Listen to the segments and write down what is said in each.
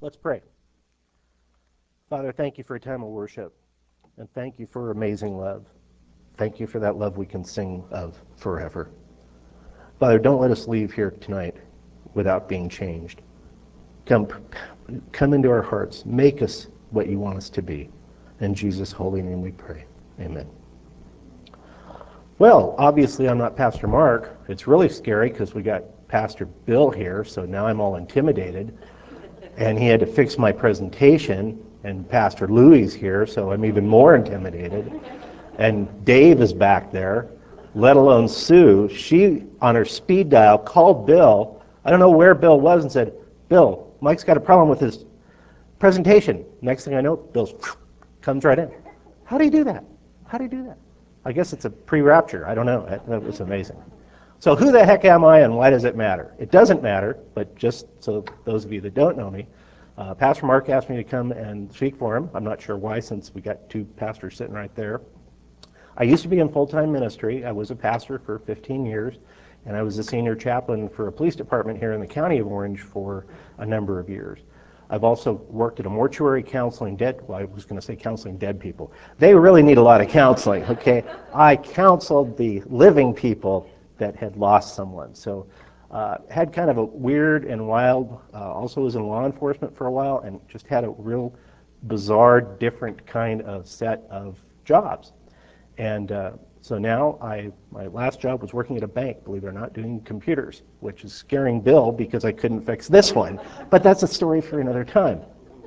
Let's pray. Father, thank you for a time of worship, and thank you for amazing love. Thank you for that love we can sing of forever. Father, don't let us leave here tonight without being changed. Come into our hearts. Make us what you want us to be. In Jesus' holy name we pray. Amen. Well, obviously I'm not Pastor Mark. It's really scary because we got Pastor Bill here, so now I'm all intimidated. And he had to fix my presentation, and Pastor Louie's here, so I'm even more intimidated. And Dave is back there, let alone Sue. She, on her speed dial, called Bill. I don't know where Bill was and said, Bill, Mike's got a problem with his presentation. Next thing I know, Bill comes right in. How do you do that? How do you do that? I guess it's a pre-rapture. I don't know. That was amazing. So who the heck am I and why does it matter? It doesn't matter, but just so those of you that don't know me, Pastor Mark asked me to come and speak for him. I'm not sure why, since we got two pastors sitting right there. I used to be in full-time ministry. I was a pastor for 15 years, and I was a senior chaplain for a police department here in the county of Orange for a number of years. I've also worked at a mortuary counseling I was going to say counseling dead people. They really need a lot of counseling, okay? I counseled the living people that had lost someone. So had kind of a weird and wild, also was in law enforcement for a while, and just had a real bizarre, different kind of set of jobs. And so now my last job was working at a bank, believe it or not, doing computers, which is scaring Bill because I couldn't fix this one. But that's a story for another time.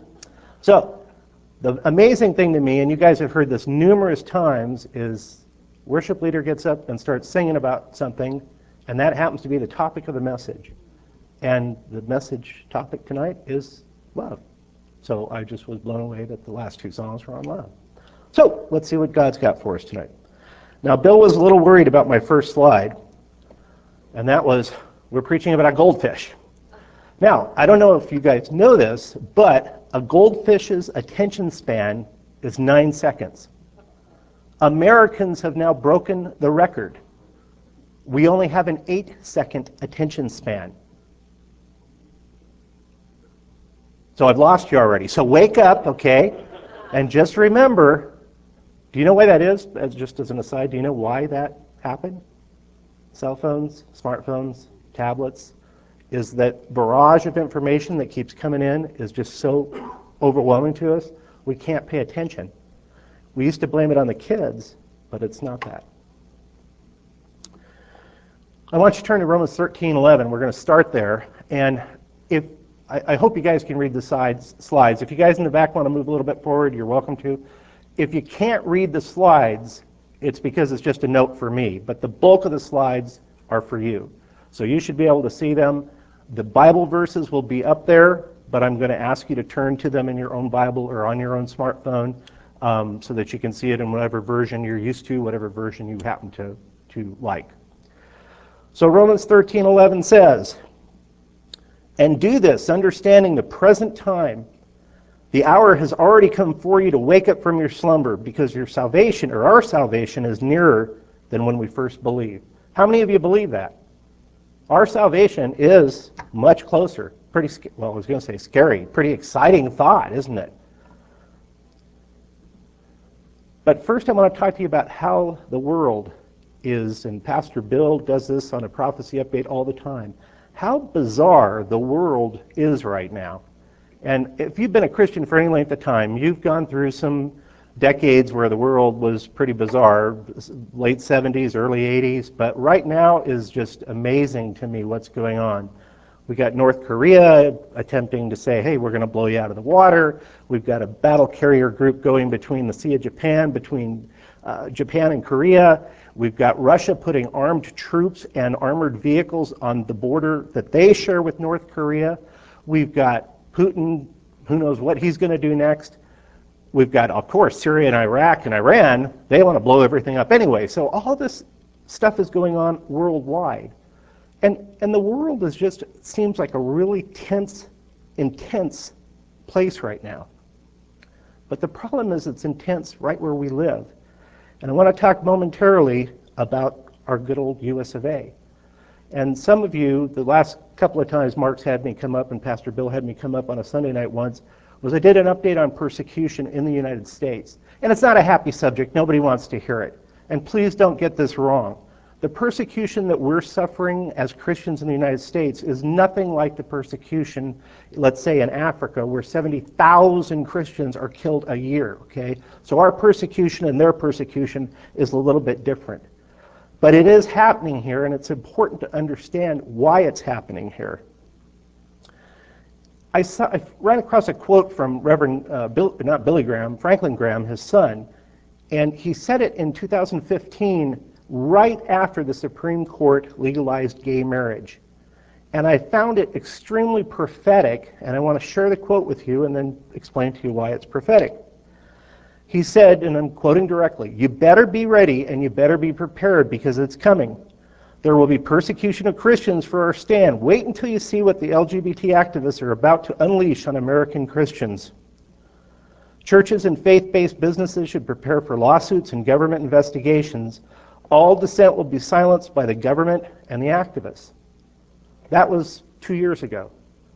So the amazing thing to me, and you guys have heard this numerous times, is worship leader gets up and starts singing about something, and that happens to be the topic of the message. And the message topic tonight is love. So I just was blown away that the last two songs were on love. So let's see what God's got for us tonight. Now, Bill was a little worried about my first slide, and that was, we're preaching about a goldfish. Now, I don't know if you guys know this, but a goldfish's attention span is 9 seconds. Americans have now broken the record. We only have an 8-second attention span. So I've lost you already. So wake up, okay? And just remember, do you know why that is? Just as an aside, do you know why that happened? Cell phones, smartphones, tablets, is that barrage of information that keeps coming in is just so overwhelming to us, we can't pay attention. We used to blame it on the kids, but it's not that. I want you to turn to Romans 13:11. We're going to start there. And I hope you guys can read the slides. If you guys in the back want to move a little bit forward, you're welcome to. If you can't read the slides, it's because it's just a note for me. But the bulk of the slides are for you. So you should be able to see them. The Bible verses will be up there, but I'm going to ask you to turn to them in your own Bible or on your own smartphone so that you can see it in whatever version you're used to, whatever version you happen to like. So Romans 13:11 says, "And do this, understanding the present time. The hour has already come for you to wake up from your slumber, because your salvation, or our salvation, is nearer than when we first believed." How many of you believe that? Our salvation is much closer. I was going to say scary, pretty exciting thought, isn't it? But first I want to talk to you about how the world is, and Pastor Bill does this on a prophecy update all the time, how bizarre the world is right now. And if you've been a Christian for any length of time, you've gone through some decades where the world was pretty bizarre, late 70s, early 80s, but right now is just amazing to me what's going on. We got North Korea attempting to say, hey, we're going to blow you out of the water. We've got a battle carrier group going between the Sea of Japan, between Japan and Korea. We've got Russia putting armed troops and armored vehicles on the border that they share with North Korea. We've got Putin, who knows what he's going to do next. We've got, of course, Syria and Iraq and Iran. They want to blow everything up anyway. So all this stuff is going on worldwide. And the world is just, seems like a really tense, intense place right now. But the problem is it's intense right where we live. And I want to talk momentarily about our good old US of A. And some of you, the last couple of times Mark's had me come up and Pastor Bill had me come up on a Sunday night once, was I did an update on persecution in the United States. And it's not a happy subject. Nobody wants to hear it. And please don't get this wrong. The persecution that we're suffering as Christians in the United States is nothing like the persecution, let's say, in Africa, where 70,000 Christians are killed a year, okay? So our persecution and their persecution is a little bit different. But it is happening here, and it's important to understand why it's happening here. I ran across a quote from Reverend, not Billy Graham, Franklin Graham, his son, and he said it in 2015, right after the Supreme Court legalized gay marriage. And I found it extremely prophetic, and I want to share the quote with you and then explain to you why it's prophetic. He said, and I'm quoting directly, "You better be ready and you better be prepared because it's coming. There will be persecution of Christians for our stand. Wait until you see what the LGBT activists are about to unleash on American Christians. Churches and faith-based businesses should prepare for lawsuits and government investigations. All dissent will be silenced by the government and the activists." That was 2 years ago.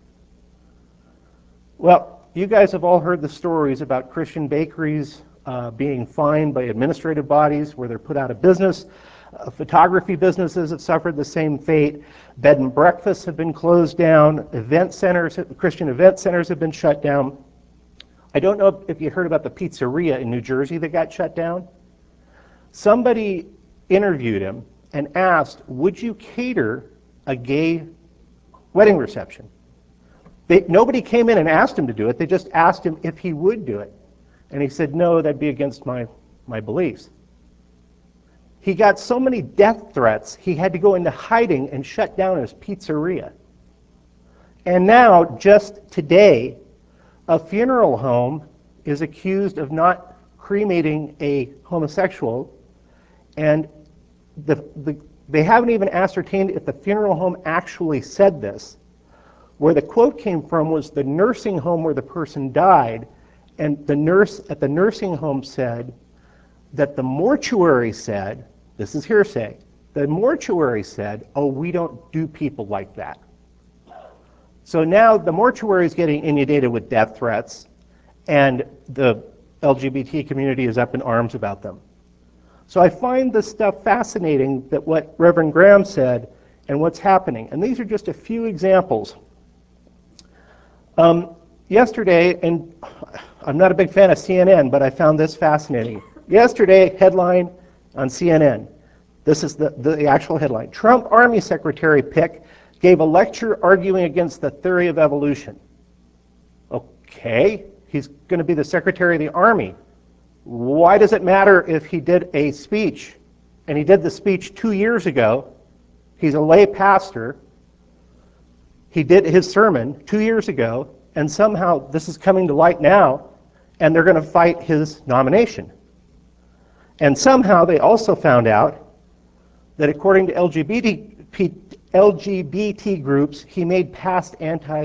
Well, you guys have all heard the stories about Christian bakeries being fined by administrative bodies where they're put out of business. Photography businesses have suffered the same fate. Bed and breakfasts have been closed down. Event centers, Christian event centers have been shut down. I don't know if you heard about the pizzeria in New Jersey that got shut down. Somebody interviewed him and asked, would you cater a gay wedding reception? Nobody came in and asked him to do it. They just asked him if he would do it. And he said, no, that'd be against my beliefs. He got so many death threats, he had to go into hiding and shut down his pizzeria. And now, just today, a funeral home is accused of not cremating a homosexual, and they haven't even ascertained if the funeral home actually said this. Where the quote came from was the nursing home where the person died, and the nurse at the nursing home said that the mortuary said, this is hearsay, the mortuary said, oh, we don't do people like that. So now the mortuary is getting inundated with death threats, and the LGBT community is up in arms about them. So I find this stuff fascinating, that what Reverend Graham said and what's happening. And these are just a few examples. Yesterday, and I'm not a big fan of CNN, but I found this fascinating. Yesterday, headline on CNN. This is the actual headline. Trump Army Secretary pick gave a lecture arguing against the theory of evolution. Okay, he's going to be the Secretary of the Army. Why does it matter if he did a speech? And he did the speech 2 years ago. He's a lay pastor. He did his sermon 2 years ago, and somehow this is coming to light now, and they're going to fight his nomination. And somehow they also found out that according to LGBT groups, he made past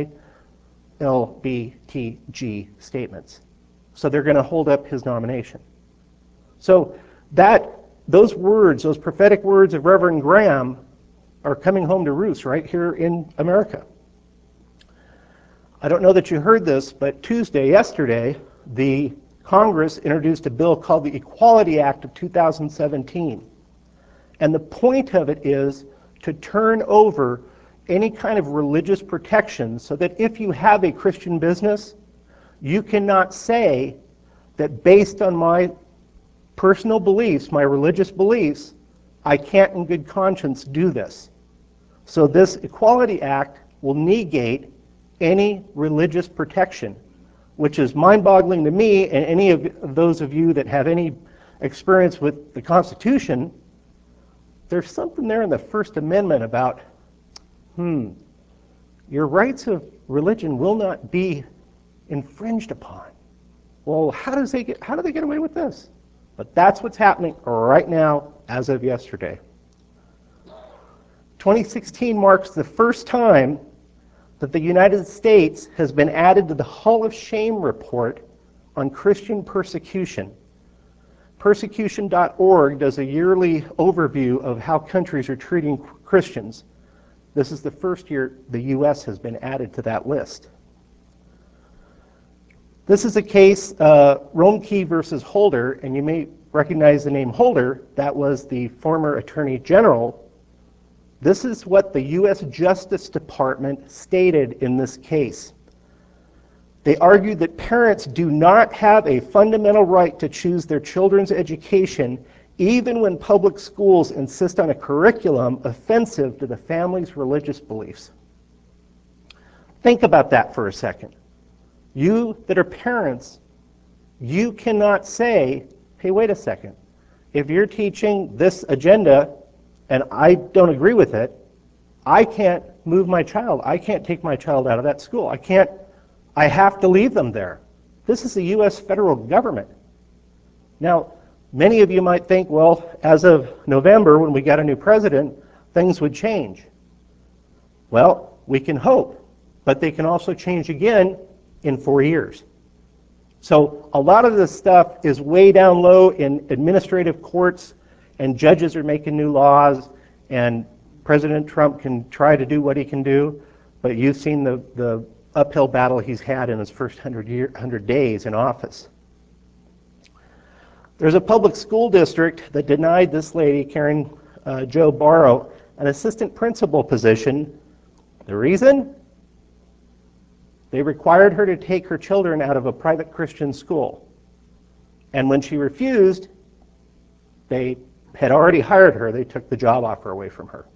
anti-LBTG statements. So they're going to hold up his nomination. So those words, those prophetic words of Reverend Graham, are coming home to roost right here in America. I don't know that you heard this, but yesterday, the Congress introduced a bill called the Equality Act of 2017. And the point of it is to turn over any kind of religious protection so that if you have a Christian business, you cannot say that based on my personal beliefs, my religious beliefs, I can't in good conscience do this. So this Equality Act will negate any religious protection, which is mind-boggling to me and any of those of you that have any experience with the Constitution. There's something there in the First Amendment about, your rights of religion will not be infringed upon. Well, how do they get away with this? But that's what's happening right now as of yesterday. 2016 marks the first time that the United States has been added to the Hall of Shame report on Christian persecution. Persecution.org does a yearly overview of how countries are treating Christians. This is the first year the U.S. has been added to that list. This is a case, Roemke versus Holder, and you may recognize the name Holder. That was the former Attorney General. This is what the U.S. Justice Department stated in this case. They argued that parents do not have a fundamental right to choose their children's education, even when public schools insist on a curriculum offensive to the family's religious beliefs. Think about that for a second. You that are parents, you cannot say, hey, wait a second. If you're teaching this agenda and I don't agree with it, I can't move my child. I can't take my child out of that school. I have to leave them there. This is the U.S. federal government. Now, many of you might think, well, as of November, when we got a new president, things would change. Well, we can hope, but they can also change again in 4 years. So a lot of this stuff is way down low in administrative courts, and judges are making new laws, and President Trump can try to do what he can do, but you've seen the uphill battle he's had in his first 100 days in office. There's a public school district that denied this lady, Karen Jo Barrow, an assistant principal position. The reason? They required her to take her children out of a private Christian school. And when she refused, they had already hired her. They took the job offer away from her.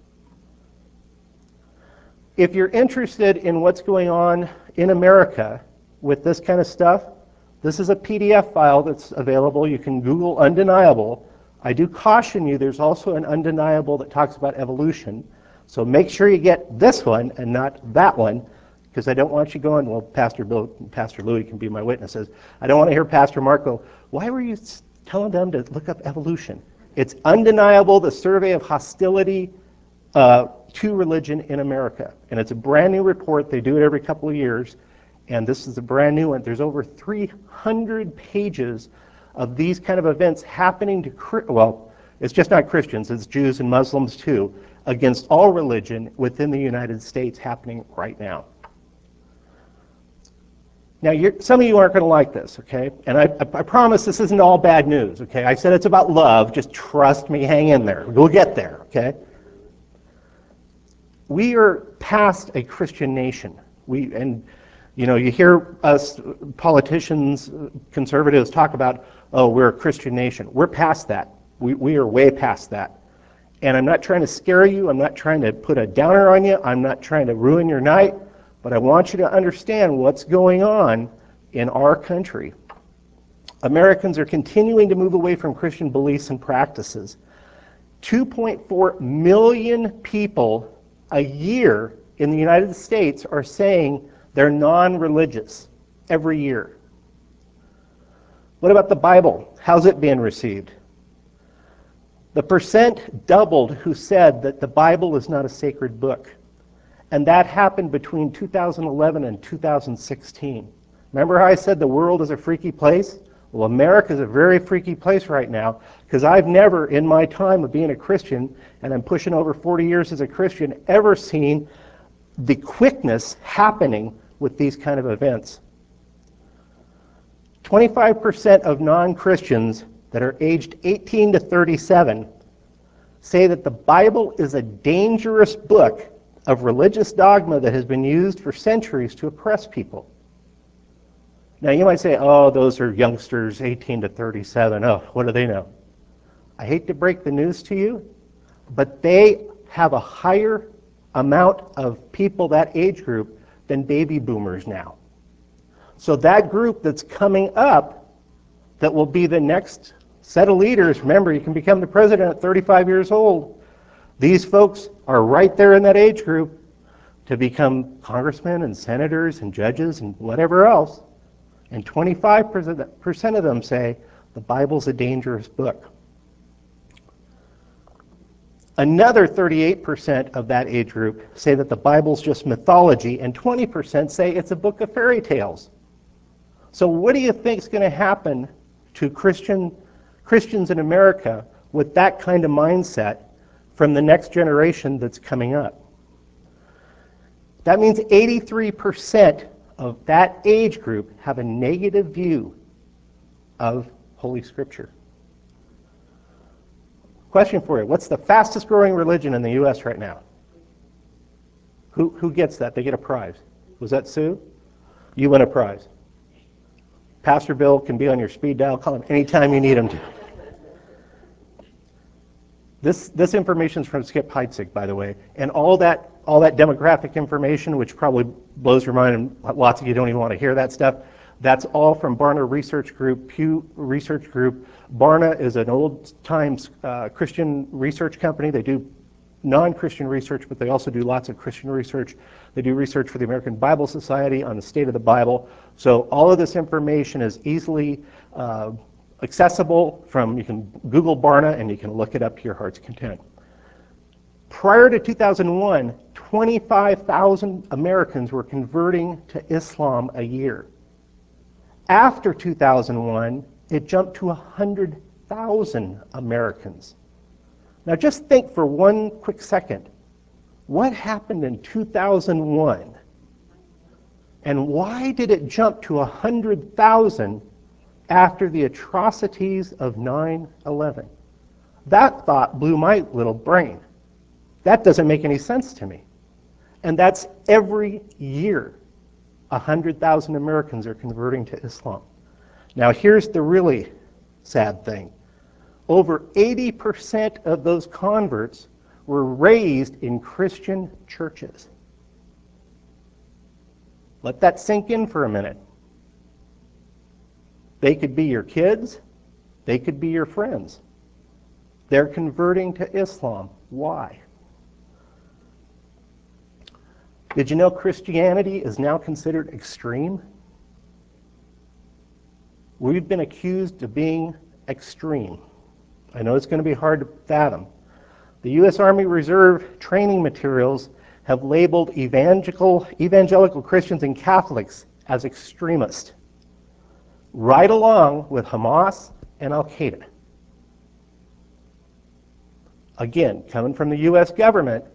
If you're interested in what's going on in America with this kind of stuff, this is a PDF file that's available. You can Google undeniable. I do caution you, there's also an undeniable that talks about evolution. So make sure you get this one and not that one, because I don't want you going, well, Pastor Bill, Pastor Louis can be my witnesses. I don't want to hear Pastor Mark go, why were you telling them to look up evolution? It's undeniable, the survey of hostility to religion in America. And it's a brand new report. They do it every couple of years. And this is a brand new one. There's over 300 pages of these kind of events happening to, well, it's just not Christians, it's Jews and Muslims too, against all religion within the United States happening right now. Now, some of you aren't going to like this, okay? And I promise this isn't all bad news, okay? I said it's about love. Just trust me, hang in there. We'll get there, okay? We are past a Christian nation. You hear us politicians, conservatives talk about, oh, we're a Christian nation. We're past that. We are way past that. And I'm not trying to scare you. I'm not trying to put a downer on you. I'm not trying to ruin your night. But I want you to understand what's going on in our country. Americans are continuing to move away from Christian beliefs and practices. 2.4 million people a year in the United States are saying they're non-religious every year. What about the Bible? How's it being received? The percent doubled who said that the Bible is not a sacred book. And that happened between 2011 and 2016. Remember how I said the world is a freaky place? Well, America is a very freaky place right now, because I've never, in my time of being a Christian, and I'm pushing over 40 years as a Christian, ever seen the quickness happening with these kind of events. 25% of non-Christians that are aged 18 to 37 say that the Bible is a dangerous book of religious dogma that has been used for centuries to oppress people. Now you might say, oh, those are youngsters 18 to 37. Oh, what do they know? I hate to break the news to you, but they have a higher amount of people that age group than baby boomers now. So that group that's coming up that will be the next set of leaders, remember, you can become the president at 35 years old. These folks are right there in that age group to become congressmen and senators and judges and whatever else. And 25% of them say the Bible's a dangerous book. Another 38% of that age group say that the Bible's just mythology, and 20% say it's a book of fairy tales. So what do you think is going to happen to Christians in America with that kind of mindset from the next generation that's coming up? That means 83% of that age group have a negative view of Holy Scripture. Question for you, what's the fastest growing religion in the U.S. right now? Who gets that? They get a prize. Was that Sue? You win a prize. Pastor Bill can be on your speed dial. Call him anytime you need him to. This information is from Skip Heitzig, by the way, and all that demographic information, which probably blows your mind, and lots of you don't even want to hear that stuff. That's all from Barna Research Group, Pew Research Group. Barna is an old-time Christian research company. They do non-Christian research, but they also do lots of Christian research. They do research for the American Bible Society on the state of the Bible. So all of this information is easily accessible you can Google Barna and you can look it up to your heart's content. Prior to 2001, 25,000 Americans were converting to Islam a year. After 2001, it jumped to 100,000 Americans. Now just think for one quick second, what happened in 2001? And why did it jump to 100,000 after the atrocities of 9/11? That thought blew my little brain. That doesn't make any sense to me. And that's every year. 100,000 Americans are converting to Islam. Now here's the really sad thing. Over 80% of those converts were raised in Christian churches. Let that sink in for a minute. They could be your kids. They could be your friends. They're converting to Islam. Why? Did you know Christianity is now considered extreme? We've been accused of being extreme. I know it's going to be hard to fathom. The U.S. Army Reserve training materials have labeled evangelical Christians and Catholics as extremist, right along with Hamas and Al-Qaeda. Again, coming from the U.S. government,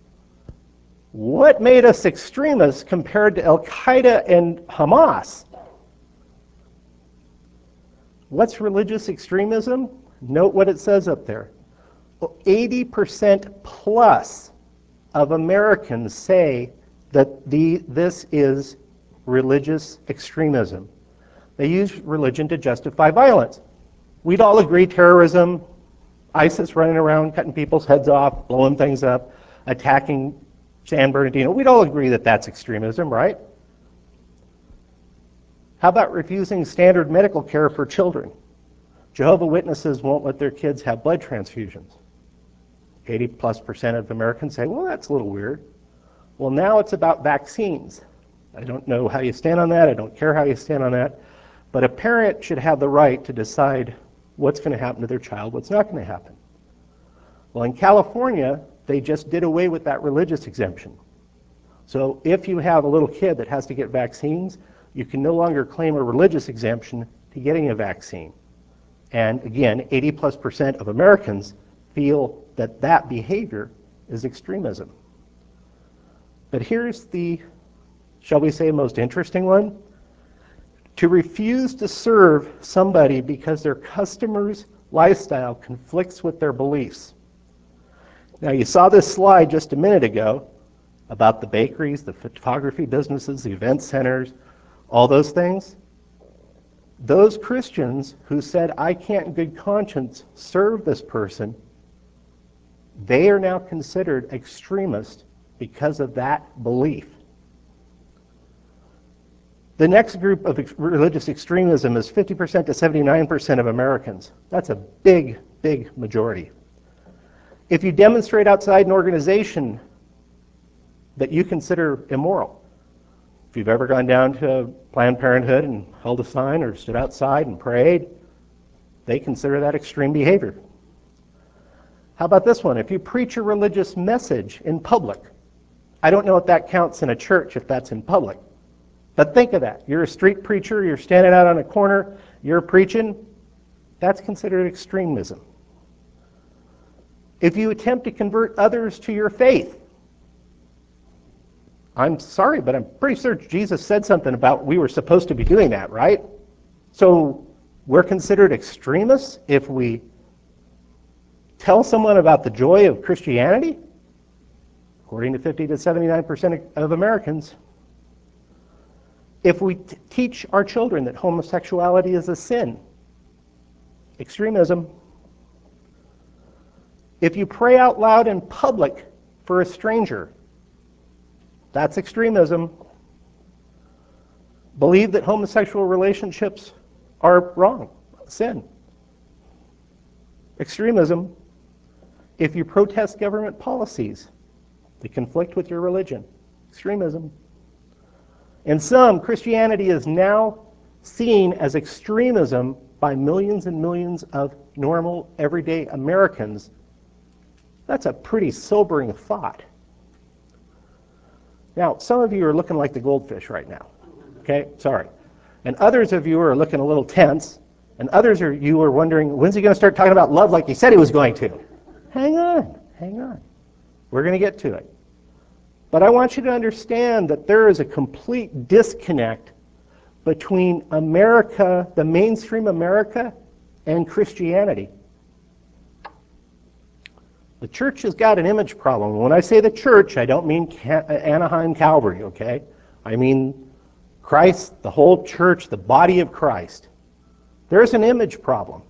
what made us extremists compared to Al-Qaeda and Hamas? What's religious extremism? Note what it says up there. 80% plus of Americans say that this is religious extremism. They use religion to justify violence. We'd all agree terrorism, ISIS running around cutting people's heads off, blowing things up, attacking San Bernardino. We'd all agree that that's extremism, right? How about refusing standard medical care for children? Jehovah's Witnesses won't let their kids have blood transfusions. 80+% of Americans say, well, that's a little weird. Well, now it's about vaccines. I don't know how you stand on that. I don't care how you stand on that. But a parent should have the right to decide what's going to happen to their child, what's not going to happen. Well, in California, they just did away with that religious exemption. So if you have a little kid that has to get vaccines, you can no longer claim a religious exemption to getting a vaccine. And again, 80+% of Americans feel that that behavior is extremism. But here's the, shall we say, most interesting one. To refuse to serve somebody because their customer's lifestyle conflicts with their beliefs. Now, you saw this slide just a minute ago about the bakeries, the photography businesses, the event centers, all those things. Those Christians who said, I can't in good conscience serve this person, they are now considered extremists because of that belief. The next group of religious extremism is 50% to 79% of Americans. That's a big, big majority. If you demonstrate outside an organization that you consider immoral, if you've ever gone down to Planned Parenthood and held a sign or stood outside and prayed, they consider that extreme behavior. How about this one? If you preach a religious message in public, I don't know if that counts in a church if that's in public. But think of that. You're a street preacher, you're standing out on a corner, you're preaching, that's considered extremism. If you attempt to convert others to your faith, I'm sorry, but I'm pretty sure Jesus said something about we were supposed to be doing that, right? So we're considered extremists if we tell someone about the joy of Christianity? According to 50 to 79% of Americans. If we teach our children that homosexuality is a sin, extremism. If you pray out loud in public for a stranger, that's extremism. Believe that homosexual relationships are wrong, sin. Extremism. If you protest government policies that conflict with your religion, extremism. In some, Christianity is now seen as extremism by millions and millions of normal, everyday Americans. That's a pretty sobering thought. Now, some of you are looking like the goldfish right now. Okay, sorry. And others of you are looking a little tense, and others of you are wondering, when's he going to start talking about love like he said he was going to? Hang on, hang on. We're going to get to it. But I want you to understand that there is a complete disconnect between America, the mainstream America, and Christianity. The church has got an image problem. When I say the church, I don't mean Anaheim Calvary, okay? I mean Christ, the whole church, the body of Christ. There's an image problem.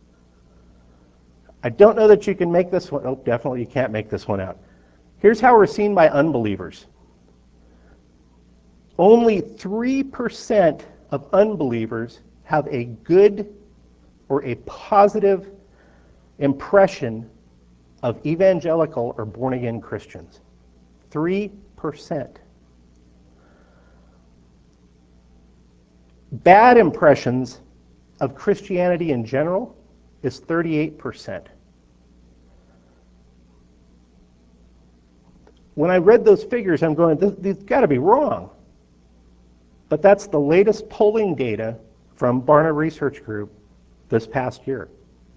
I don't know that you can make this one. Oh, definitely you can't make this one out. Here's how we're seen by unbelievers. Only 3% of unbelievers have a good or a positive impression of evangelical or born-again Christians. 3%. Bad impressions of Christianity in general is 38%. When I read those figures, I'm going, these got to be wrong. But that's the latest polling data from Barna Research Group this past year.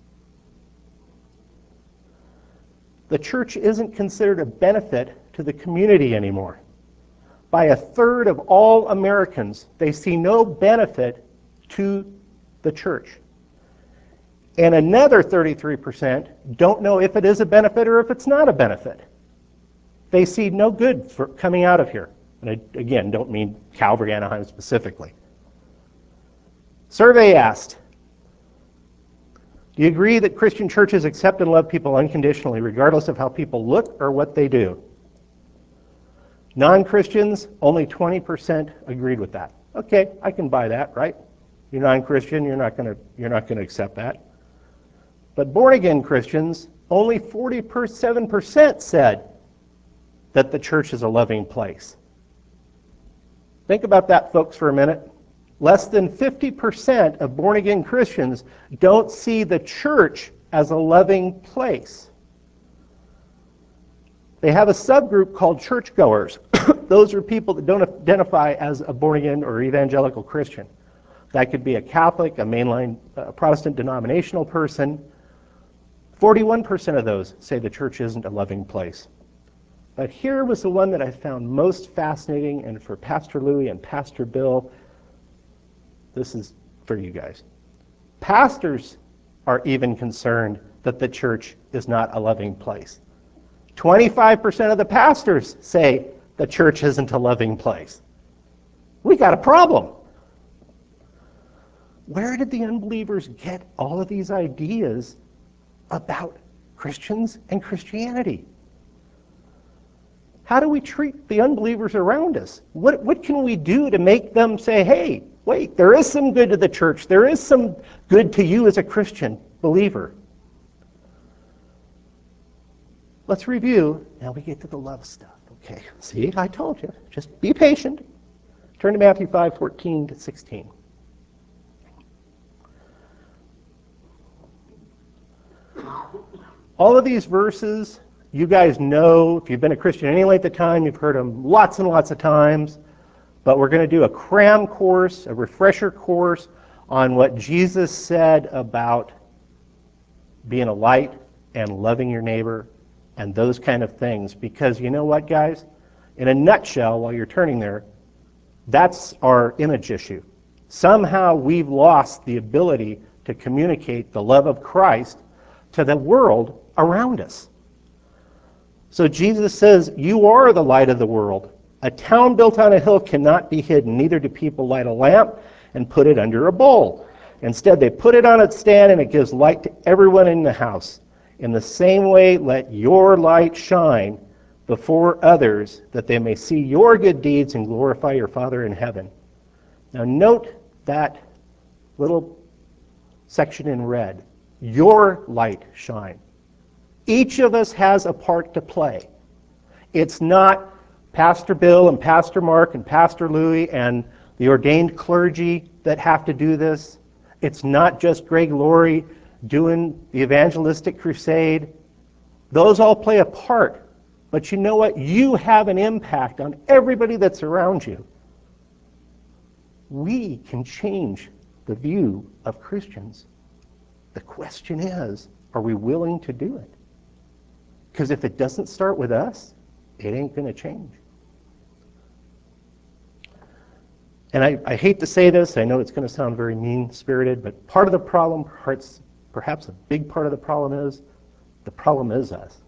The church isn't considered a benefit to the community anymore. By a third of all Americans, they see no benefit to the church. And another 33% don't know if it is a benefit or if it's not a benefit. They see no good for coming out of here. And I, again, don't mean Calvary, Anaheim specifically. Survey asked, do you agree that Christian churches accept and love people unconditionally, regardless of how people look or what they do? Non-Christians, only 20% agreed with that. Okay, I can buy that, right? You're non-Christian, you're not going to accept that. But born-again Christians, only 47% said that the church is a loving place. Think about that, folks, for a minute. Less than 50% of born-again Christians don't see the church as a loving place. They have a subgroup called churchgoers. Those are people that don't identify as a born-again or evangelical Christian. That could be a Catholic, a mainline Protestant denominational person. 41% of those say the church isn't a loving place. But here was the one that I found most fascinating, and for Pastor Louis and Pastor Bill, this is for you guys. Pastors are even concerned that the church is not a loving place. 25% of the pastors say the church isn't a loving place. We got a problem. Where did the unbelievers get all of these ideas about Christians and Christianity? How do we treat the unbelievers around us? What can we do to make them say, hey, wait, there is some good to the church. There is some good to you as a Christian believer. Let's review. Now we get to the love stuff. Okay, see, I told you. Just be patient. Turn to Matthew 5:14 to 16. All of these verses, you guys know, if you've been a Christian any length of time, you've heard them lots and lots of times. But we're going to do a cram course, a refresher course on what Jesus said about being a light and loving your neighbor and those kind of things. Because you know what, guys? In a nutshell, while you're turning there, that's our image issue. Somehow we've lost the ability to communicate the love of Christ to the world around us. So Jesus says, you are the light of the world. A town built on a hill cannot be hidden. Neither do people light a lamp and put it under a bowl. Instead, they put it on its stand, and it gives light to everyone in the house. In the same way, let your light shine before others, that they may see your good deeds and glorify your Father in heaven. Now note that little section in red. Your light shine. Each of us has a part to play. It's not Pastor Bill and Pastor Mark and Pastor Louie and the ordained clergy that have to do this. It's not just Greg Laurie doing the evangelistic crusade. Those all play a part. But you know what? You have an impact on everybody that's around you. We can change the view of Christians. The question is, are we willing to do it? Because if it doesn't start with us, it ain't going to change. And I hate to say this, I know it's going to sound very mean-spirited, but part of the problem, perhaps a big part of the problem is us.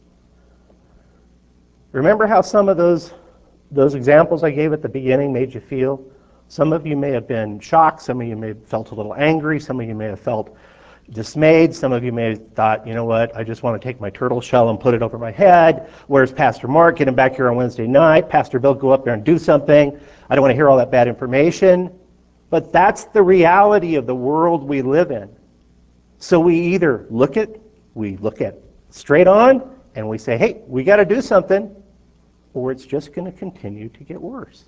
Remember how some of those examples I gave at the beginning made you feel? Some of you may have been shocked, some of you may have felt a little angry, some of you may have felt dismayed, some of you may have thought, you know what, I just want to take my turtle shell and put it over my head. Where's Pastor Mark? Get him back here on Wednesday night. Pastor Bill, go up there and do something. I don't want to hear all that bad information. But that's the reality of the world we live in. So we either look at straight on and we say, hey, we got to do something, or it's just going to continue to get worse.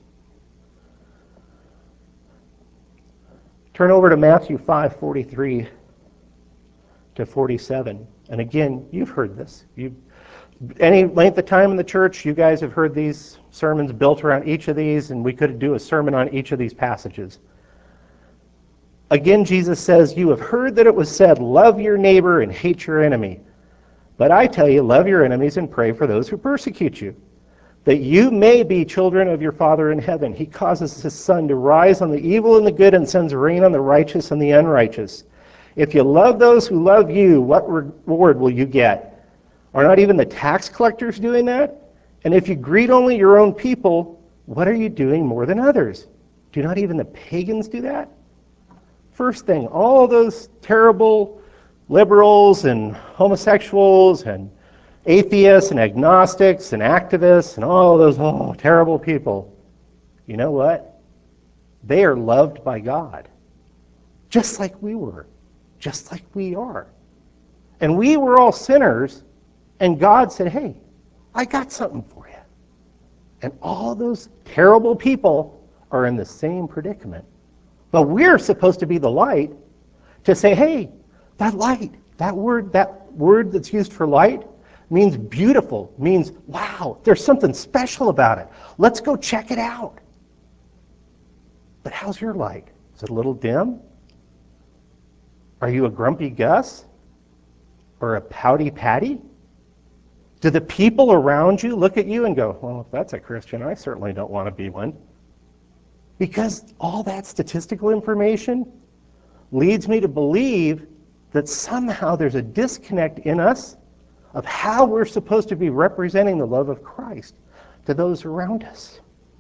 Turn over to Matthew 5:43 to 47. And again, you've heard this. Any length of time in the church, you guys have heard these sermons built around each of these, and we could do a sermon on each of these passages. Again, Jesus says, you have heard that it was said, love your neighbor and hate your enemy. But I tell you, love your enemies and pray for those who persecute you, that you may be children of your Father in heaven. He causes his sun to rise on the evil and the good and sends rain on the righteous and the unrighteous. If you love those who love you, what reward will you get? Are not even the tax collectors doing that? And if you greet only your own people, what are you doing more than others? Do not even the pagans do that? First thing, all those terrible liberals and homosexuals and atheists and agnostics and activists and all those terrible people, you know what? They are loved by God, just like we were, just like we are. And we were all sinners, and God said, hey, I got something for you. And all those terrible people are in the same predicament. But we're supposed to be the light to say, hey, that light, that word that's used for light means beautiful, means, wow, there's something special about it. Let's go check it out. But how's your light? Is it a little dim? Are you a grumpy Gus? Or a pouty Patty? Do the people around you look at you and go, well, if that's a Christian, I certainly don't want to be one? Because all that statistical information leads me to believe that somehow there's a disconnect in us of how we're supposed to be representing the love of Christ to those around us.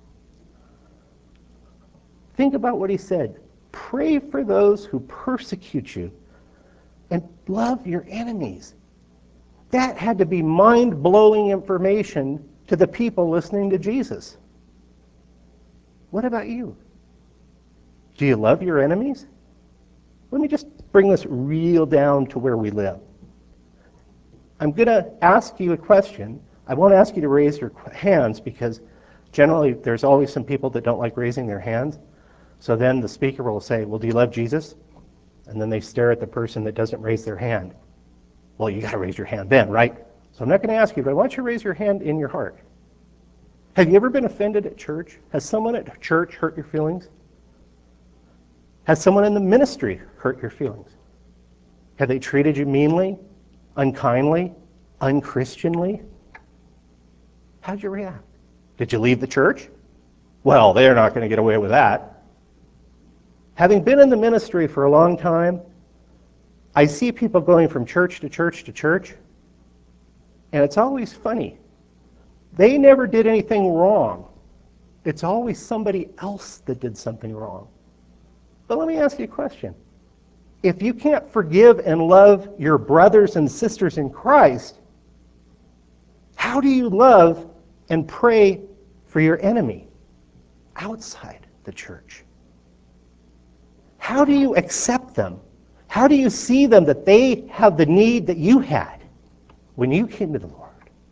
Think about what he said. Pray for those who persecute you and love your enemies. That had to be mind-blowing information to the people listening to Jesus. What about you? Do you love your enemies? Let me just bring this real down to where we live. I'm going to ask you a question. I won't ask you to raise your hands because generally there's always some people that don't like raising their hands. So then the speaker will say, well, do you love Jesus? And then they stare at the person that doesn't raise their hand. Well, you got to raise your hand then, right? So I'm not going to ask you, but I want you to raise your hand in your heart. Have you ever been offended at church? Has someone at church hurt your feelings? Has someone in the ministry hurt your feelings? Have they treated you meanly, unkindly, unchristianly? How'd you react? Did you leave the church? Well, they're not going to get away with that. Having been in the ministry for a long time, I see people going from church to church to church, and it's always funny. They never did anything wrong. It's always somebody else that did something wrong. But let me ask you a question. If you can't forgive and love your brothers and sisters in Christ, how do you love and pray for your enemy outside the church? How do you accept them? How do you see them that they have the need that you had when you came to the Lord?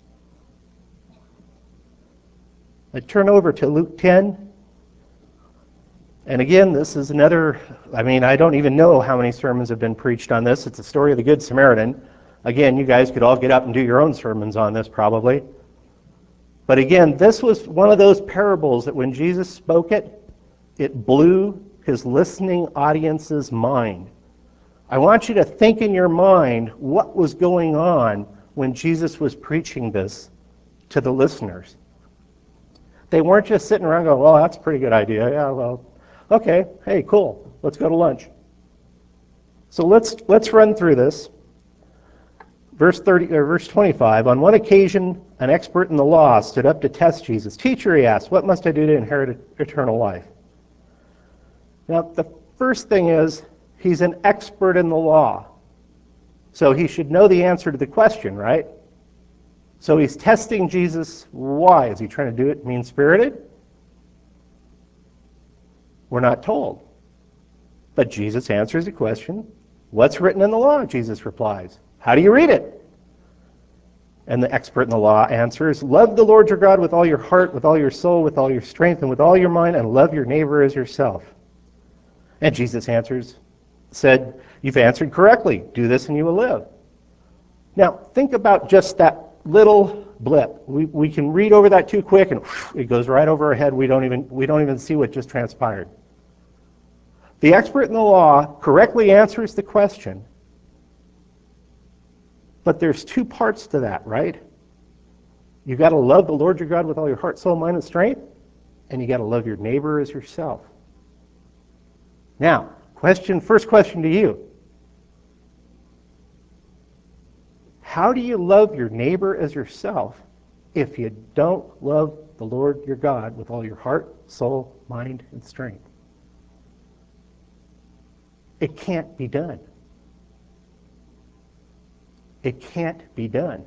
Let's turn over to Luke 10. And again, this is another, I don't even know how many sermons have been preached on this. It's the story of the Good Samaritan. Again, you guys could all get up and do your own sermons on this probably. But again, this was one of those parables that when Jesus spoke it, it blew his listening audience's mind. I want you to think in your mind what was going on when Jesus was preaching this to the listeners. They weren't just sitting around going, well, that's a pretty good idea. Yeah, well, okay, hey, cool, let's go to lunch. So let's run through this. Verse 25, on one occasion, an expert in the law stood up to test Jesus. Teacher, he asked, what must I do to inherit eternal life? Now, the first thing is, he's an expert in the law. So he should know the answer to the question, right? So he's testing Jesus. Why? Is he trying to do it mean-spirited? We're not told. But Jesus answers the question. What's written in the law? Jesus replies. How do you read it? And the expert in the law answers, love the Lord your God with all your heart, with all your soul, with all your strength, and with all your mind, and love your neighbor as yourself. And Jesus said, you've answered correctly. Do this and you will live. Now, think about just that little blip. We can read over that too quick, and it goes right over our head. We don't even see what just transpired. The expert in the law correctly answers the question, but there's two parts to that, right? You got to love the Lord your God with all your heart, soul, mind, and strength, and you got to love your neighbor as yourself. Now, first question to you. How do you love your neighbor as yourself if you don't love the Lord your God with all your heart, soul, mind, and strength? It can't be done. It can't be done.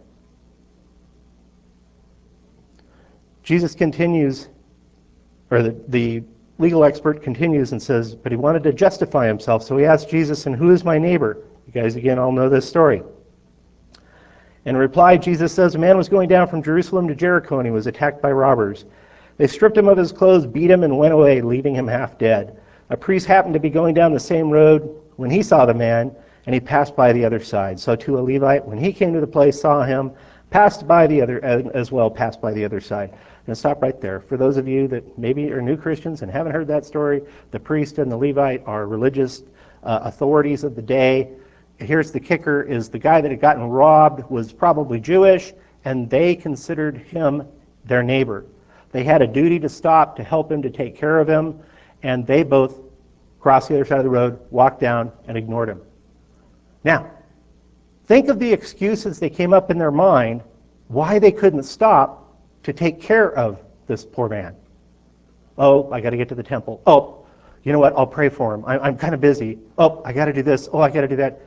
Jesus continues, or the legal expert continues and says, but he wanted to justify himself, so he asked Jesus, and who is my neighbor? You guys, again, all know this story. In reply, Jesus says, a man was going down from Jerusalem to Jericho, and he was attacked by robbers. They stripped him of his clothes, beat him, and went away, leaving him half dead. A priest happened to be going down the same road when he saw the man, and he passed by the other side. So too a Levite, when he came to the place, saw him, passed by the other side. I'm going to stop right there. For those of you that maybe are new Christians and haven't heard that story, the priest and the Levite are religious authorities of the day. Here's the kicker, is the guy that had gotten robbed was probably Jewish, and they considered him their neighbor. They had a duty to stop, to help him, to take care of him, and they both crossed the other side of the road, walked down, and ignored him. Now, think of the excuses that came up in their mind why they couldn't stop to take care of this poor man. Oh, I got to get to the temple. Oh, you know what? I'll pray for him. I'm kind of busy. Oh, I got to do this. Oh, I got to do that.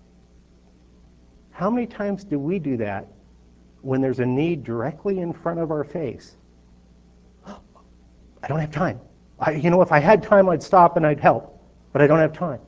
How many times do we do that when there's a need directly in front of our face? Oh, I don't have time. If I had time, I'd stop and I'd help, but I don't have time.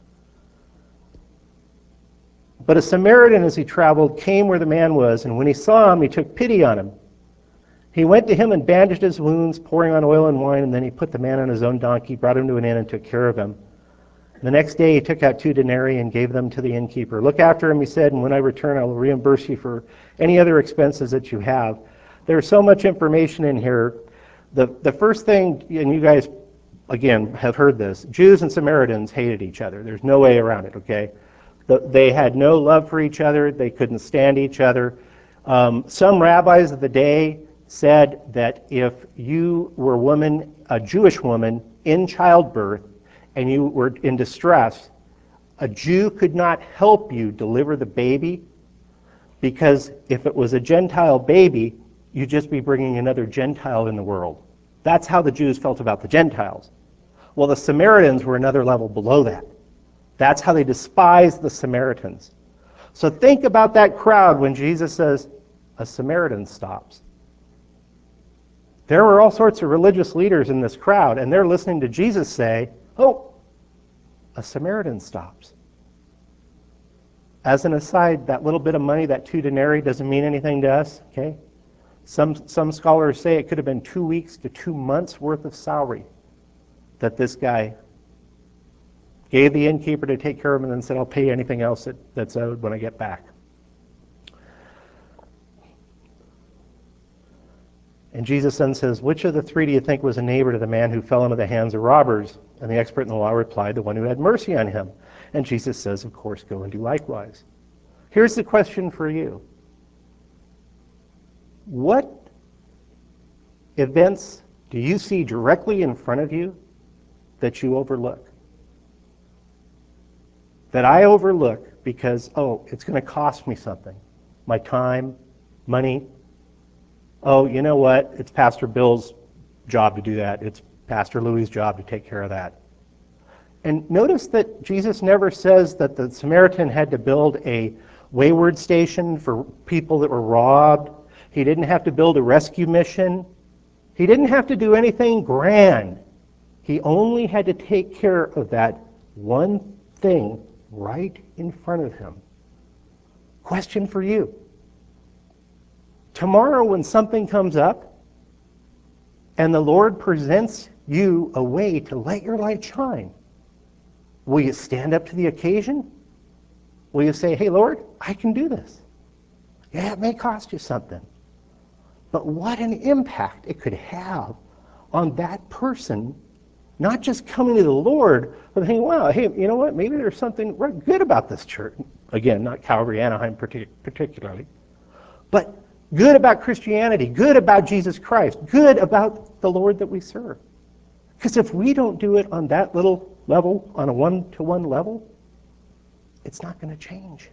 But a Samaritan, as he traveled, came where the man was, and when he saw him, he took pity on him. He went to him and bandaged his wounds, pouring on oil and wine, and then he put the man on his own donkey, brought him to an inn, and took care of him. The next day he took out 2 denarii and gave them to the innkeeper. Look after him, he said, and when I return, I will reimburse you for any other expenses that you have. There's so much information in here. The first thing, and you guys, again, have heard this, Jews and Samaritans hated each other. There's no way around it, okay? They had no love for each other. They couldn't stand each other. Some rabbis of the day said that if you were a woman, a Jewish woman, in childbirth, and you were in distress, a Jew could not help you deliver the baby, because if it was a Gentile baby, you'd just be bringing another Gentile in the world. That's how the Jews felt about the Gentiles. Well, the Samaritans were another level below that. That's how they despised the Samaritans. So think about that crowd when Jesus says, a Samaritan stops. There were all sorts of religious leaders in this crowd, and they're listening to Jesus say, oh, a Samaritan stops. As an aside, that little bit of money, that 2 denarii, doesn't mean anything to us, okay? Some scholars say it could have been 2 weeks to 2 months worth of salary that this guy gave the innkeeper to take care of him, and then said, I'll pay anything else that's owed when I get back. And Jesus then says, which of the 3 do you think was a neighbor to the man who fell into the hands of robbers? And the expert in the law replied, the one who had mercy on him. And Jesus says, of course, go and do likewise. Here's the question for you. What events do you see directly in front of you that you overlook? That I overlook because, oh, it's going to cost me something. My time, money. Oh, you know what? It's Pastor Bill's job to do that. It's Pastor Louie's job to take care of that. And notice that Jesus never says that the Samaritan had to build a wayward station for people that were robbed. He didn't have to build a rescue mission. He didn't have to do anything grand. He only had to take care of that one thing right in front of him. Question for you. Tomorrow when something comes up and the Lord presents you a way to let your light shine, will you stand up to the occasion? Will you say, hey, Lord, I can do this? Yeah, it may cost you something. But what an impact it could have on that person, not just coming to the Lord, but thinking, wow, hey, you know what? Maybe there's something good about this church. Again, not Calvary Anaheim particularly. But good about Christianity, good about Jesus Christ, good about the Lord that we serve. Because if we don't do it on that little level, on a one-to-one level, it's not going to change.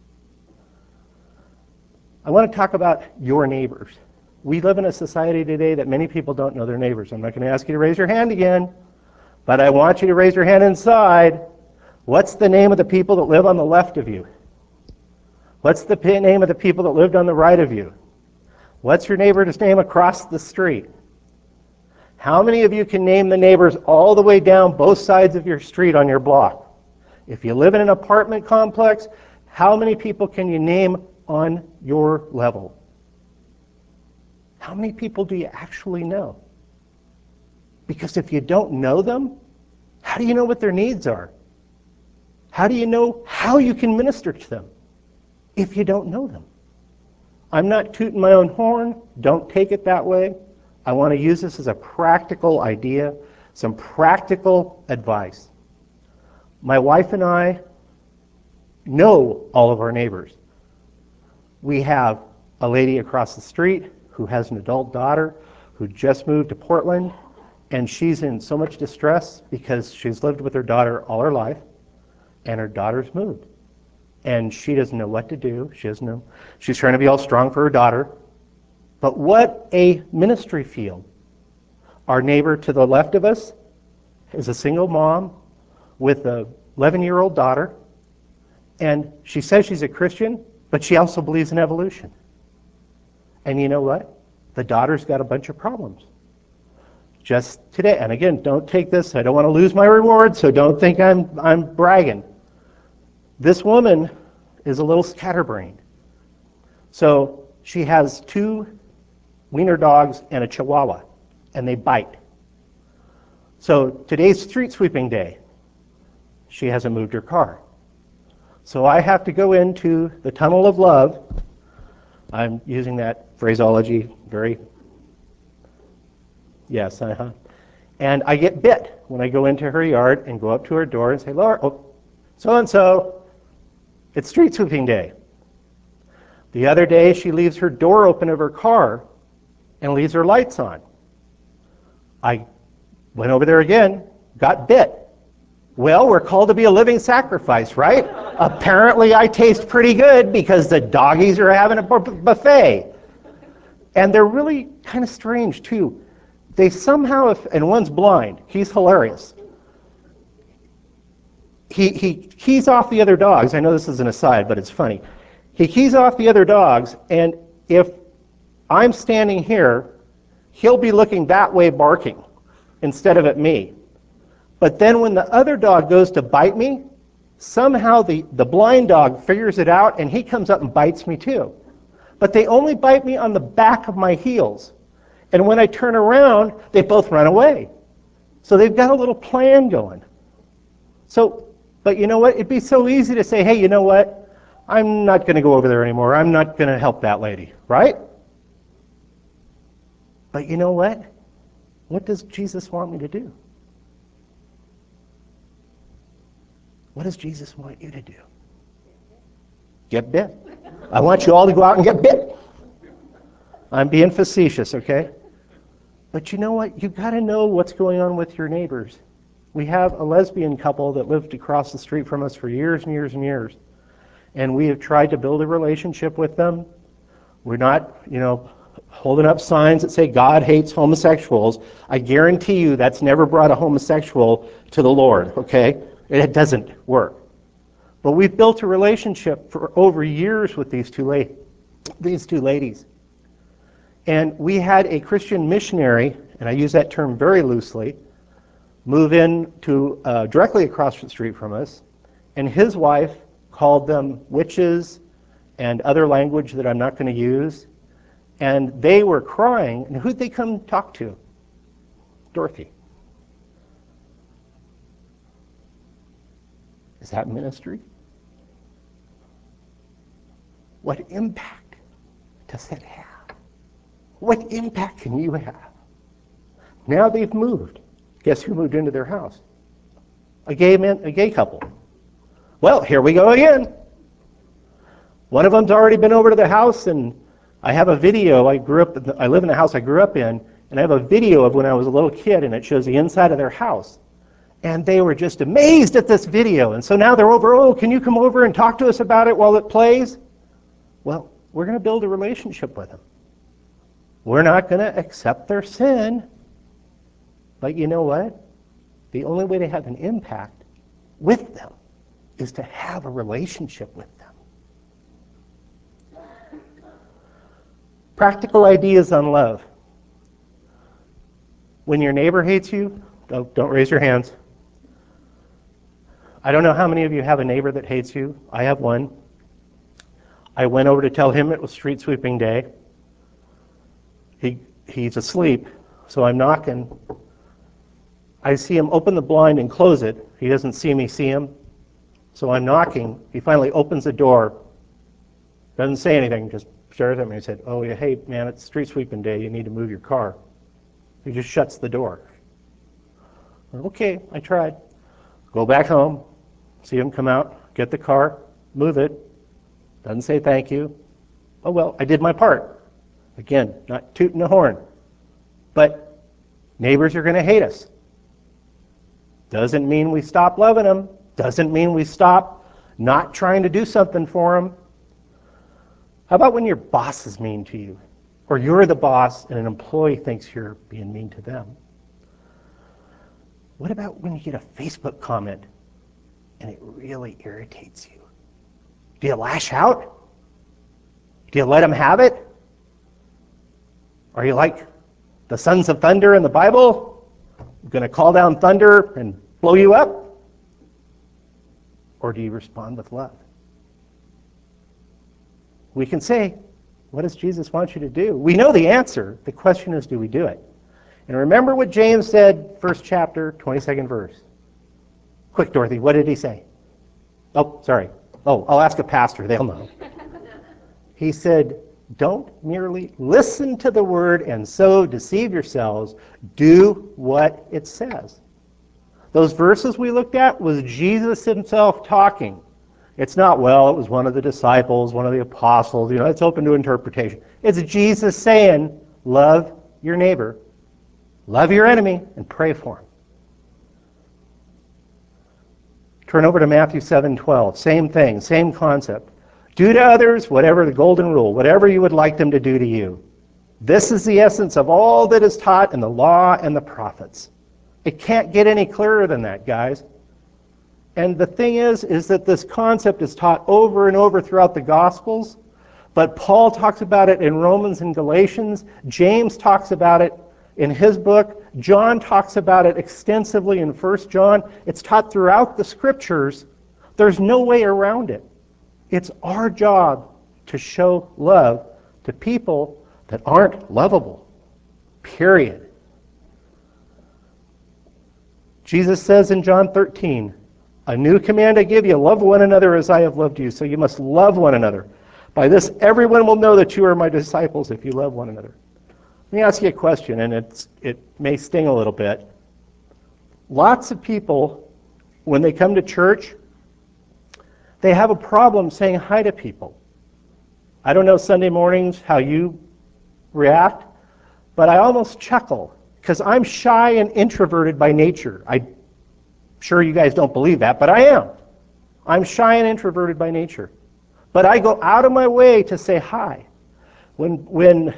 I want to talk about your neighbors. We live in a society today that many people don't know their neighbors. I'm not going to ask you to raise your hand again, but I want you to raise your hand inside. What's the name of the people that live on the left of you? What's the name of the people that lived on the right of you? What's your neighbor's name across the street? How many of you can name the neighbors all the way down both sides of your street on your block? If you live in an apartment complex, how many people can you name on your level? How many people do you actually know? Because if you don't know them, how do you know what their needs are? How do you know how you can minister to them if you don't know them? I'm not tooting my own horn. Don't take it that way. I want to use this as a practical idea, some practical advice. My wife and I know all of our neighbors. We have a lady across the street who has an adult daughter who just moved to Portland, and she's in so much distress because she's lived with her daughter all her life, and her daughter's moved. And she doesn't know what to do. She doesn't know. She's trying to be all strong for her daughter. But what a ministry field. Our neighbor to the left of us is a single mom with a 11-year-old daughter, and she says she's a Christian, but she also believes in evolution. And you know what? The daughter's got a bunch of problems. Just today, and again, don't take this, I don't want to lose my reward, so don't think I'm bragging. This woman is a little scatterbrained. So she has 2 wiener dogs and a chihuahua, and they bite. So today's street sweeping day. She hasn't moved her car. So I have to go into the tunnel of love. I'm using that phraseology very, yes, and I get bit when I go into her yard and go up to her door and say, Laura, oh, so-and-so, it's street sweeping day. The other day, she leaves her door open of her car, and leaves her lights on. I went over there again, got bit. Well, we're called to be a living sacrifice, right? Apparently I taste pretty good because the doggies are having a buffet. And they're really kind of strange, too. They somehow, and one's blind. He's hilarious. He keys off the other dogs. I know this is an aside, but it's funny. He keys off the other dogs, and if I'm standing here, he'll be looking that way barking instead of at me. But then when the other dog goes to bite me, somehow the blind dog figures it out, and he comes up and bites me too. But they only bite me on the back of my heels. And when I turn around, they both run away. So they've got a little plan going. But you know what? It'd be so easy to say, hey, you know what? I'm not going to go over there anymore. I'm not going to help that lady, right? But you know what? What does Jesus want me to do? What does Jesus want you to do? Get bit. I want you all to go out and get bit. I'm being facetious, okay? But you know what? You've got to know what's going on with your neighbors. We have a lesbian couple that lived across the street from us for years and years and years. And we have tried to build a relationship with them. We're not, holding up signs that say God hates homosexuals. I guarantee you that's never brought a homosexual to the Lord, okay? It doesn't work. But we've built a relationship for over years with these two ladies. And we had a Christian missionary, and I use that term very loosely, move in to directly across the street from us, and his wife called them witches and other language that I'm not going to use, and they were crying. And who'd they come talk to? Dorothy. Is that ministry? What impact does that have? What impact can you have? Now they've moved. Guess who moved into their house? A gay couple. Well, here we go again. One of them's already been over to the house, and I have a video. I live in the house I grew up in, and I have a video of when I was a little kid, and it shows the inside of their house. And they were just amazed at this video. And so now they're over, oh, can you come over and talk to us about it while it plays? Well, we're going to build a relationship with them. We're not going to accept their sin. But you know what? The only way to have an impact with them is to have a relationship with them. Practical ideas on love. When your neighbor hates you, don't raise your hands. I don't know how many of you have a neighbor that hates you. I have one. I went over to tell him it was street sweeping day. He's asleep, so I'm knocking. I see him open the blind and close it. He doesn't see me see him. So I'm knocking. He finally opens the door. Doesn't say anything, just stares at me and said, oh, yeah, hey, man, it's street sweeping day. You need to move your car. He just shuts the door. Okay, I tried. Go back home, see him come out, get the car, move it. Doesn't say thank you. Oh, well, I did my part. Again, not tooting the horn. But neighbors are going to hate us. Doesn't mean we stop loving them. Doesn't mean we stop not trying to do something for them. How about when your boss is mean to you? Or you're the boss and an employee thinks you're being mean to them? What about when you get a Facebook comment and it really irritates you? Do you lash out? Do you let them have it? Are you like the sons of thunder in the Bible? Going to call down thunder and blow you up? Or do you respond with love? We can say, what does Jesus want you to do? We know the answer. The question is, do we do it? And remember what James said, first chapter, 22nd verse. Quick, Dorothy, what did he say? Oh, sorry. Oh, I'll ask a pastor. They'll know. He said, don't merely listen to the word and so deceive yourselves. Do what it says. Those verses we looked at was Jesus himself talking. It's not, well, it was one of the disciples, one of the apostles. It's open to interpretation. It's Jesus saying, love your neighbor, love your enemy, and pray for him. Turn over to Matthew 7:12. Same thing, same concept. Do to others whatever the golden rule, whatever you would like them to do to you. This is the essence of all that is taught in the law and the prophets. It can't get any clearer than that, guys. And the thing is that this concept is taught over and over throughout the Gospels, but Paul talks about it in Romans and Galatians. James talks about it in his book. John talks about it extensively in 1 John. It's taught throughout the Scriptures. There's no way around it. It's our job to show love to people that aren't lovable. Period. Jesus says in John 13, a new command I give you, love one another as I have loved you. So you must love one another. By this, everyone will know that you are my disciples if you love one another. Let me ask you a question, and it may sting a little bit. Lots of people, when they come to church, they have a problem saying hi to people. I don't know Sunday mornings how you react, but I almost chuckle because I'm shy and introverted by nature. I'm sure you guys don't believe that, but I am. I'm shy and introverted by nature. But I go out of my way to say hi. When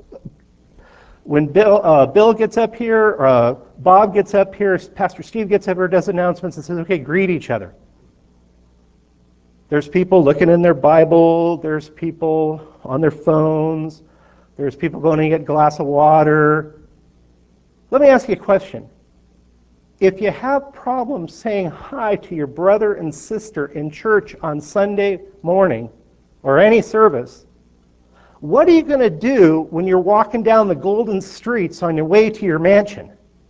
Bill gets up here, Bob gets up here, Pastor Steve gets up here, does announcements and says, okay, greet each other. There's people looking in their Bible, there's people on their phones, there's people going to get a glass of water. Let me ask you a question. If you have problems saying hi to your brother and sister in church on Sunday morning or any service, what are you going to do when you're walking down the golden streets on your way to your mansion?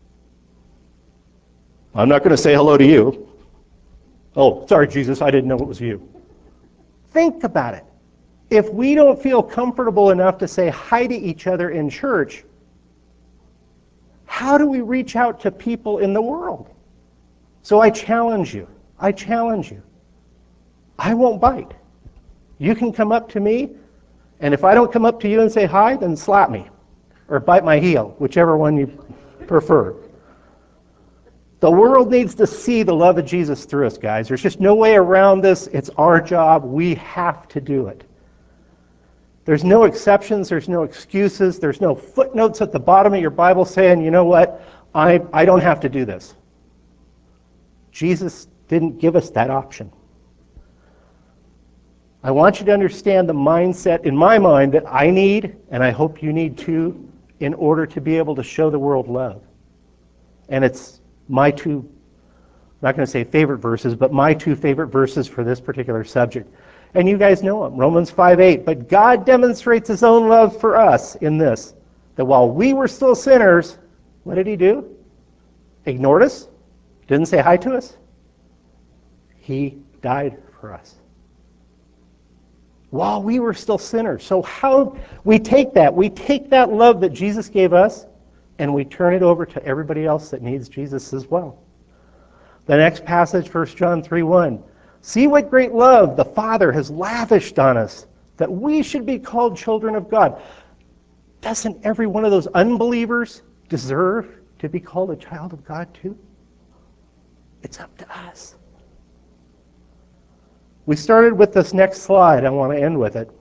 I'm not going to say hello to you. Oh, sorry, Jesus, I didn't know it was you. Think about it. If we don't feel comfortable enough to say hi to each other in church, how do we reach out to people in the world? So I challenge you. I won't bite. You can come up to me, and if I don't come up to you and say hi, then slap me or bite my heel, whichever one you prefer. The world needs to see the love of Jesus through us, guys. There's just no way around this. It's our job. We have to do it. There's no exceptions. There's no excuses. There's no footnotes at the bottom of your Bible saying, you know what, I don't have to do this. Jesus didn't give us that option. I want you to understand the mindset in my mind that I need, and I hope you need too, in order to be able to show the world love. And it's my two, I'm not going to say favorite verses, but my two favorite verses for this particular subject. And you guys know them, Romans 5:8. But God demonstrates his own love for us in this, that while we were still sinners, what did he do? Ignored us? Didn't say hi to us? He died for us. While we were still sinners. So how we take that love that Jesus gave us, and we turn it over to everybody else that needs Jesus as well. The next passage, 1 John 3:1. See what great love the Father has lavished on us, that we should be called children of God. Doesn't every one of those unbelievers deserve to be called a child of God too? It's up to us. We started with this next slide. I want to end with it.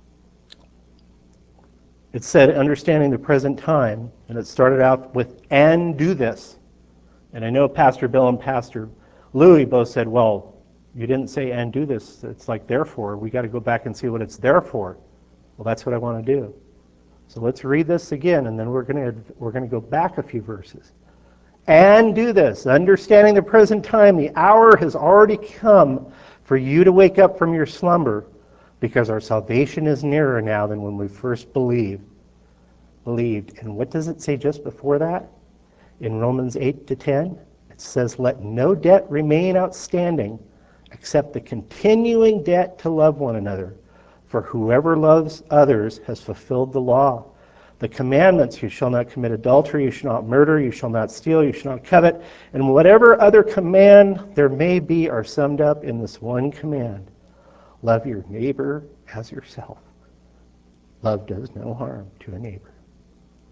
It said, understanding the present time, and it started out with, and do this. And I know Pastor Bill and Pastor Louis both said, well, you didn't say, and do this. It's like, therefore. We got to go back and see what it's there for. Well, that's what I want to do. So let's read this again, and then we're going to go back a few verses. And do this, understanding the present time, the hour has already come for you to wake up from your slumber, because our salvation is nearer now than when we first believed. And what does it say just before that? In Romans 8-10, it says, let no debt remain outstanding except the continuing debt to love one another. For whoever loves others has fulfilled the law. The commandments, you shall not commit adultery, you shall not murder, you shall not steal, you shall not covet, and whatever other command there may be are summed up in this one command. Love your neighbor as yourself. Love does no harm to a neighbor.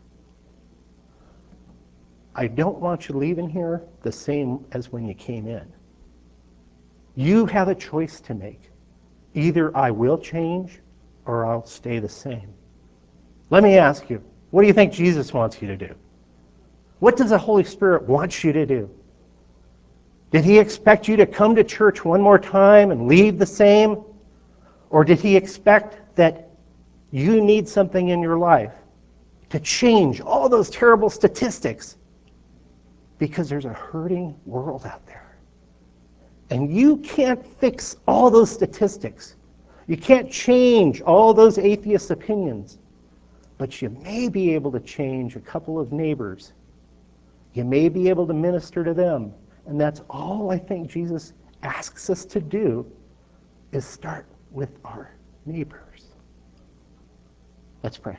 I don't want you leaving here the same as when you came in. You have a choice to make. Either I will change or I'll stay the same. Let me ask you, what do you think Jesus wants you to do? What does the Holy Spirit want you to do? Did he expect you to come to church one more time and leave the same? Or did he expect that you need something in your life to change all those terrible statistics? Because there's a hurting world out there. And you can't fix all those statistics. You can't change all those atheist opinions. But you may be able to change a couple of neighbors. You may be able to minister to them. And that's all I think Jesus asks us to do, is start with our neighbors. Let's pray.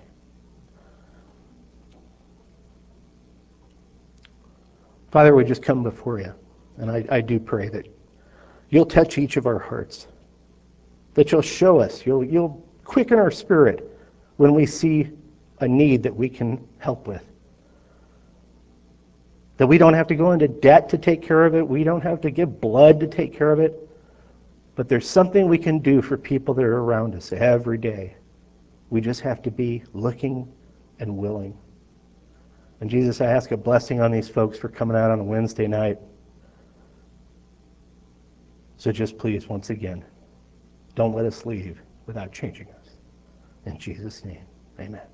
Father, we just come before you. And I do pray that you'll touch each of our hearts. That you'll show us. You'll quicken our spirit when we see a need that we can help with. That we don't have to go into debt to take care of it. We don't have to give blood to take care of it. But there's something we can do for people that are around us every day. We just have to be looking and willing. And Jesus, I ask a blessing on these folks for coming out on a Wednesday night. So just please, once again, don't let us leave without changing us. In Jesus' name, amen.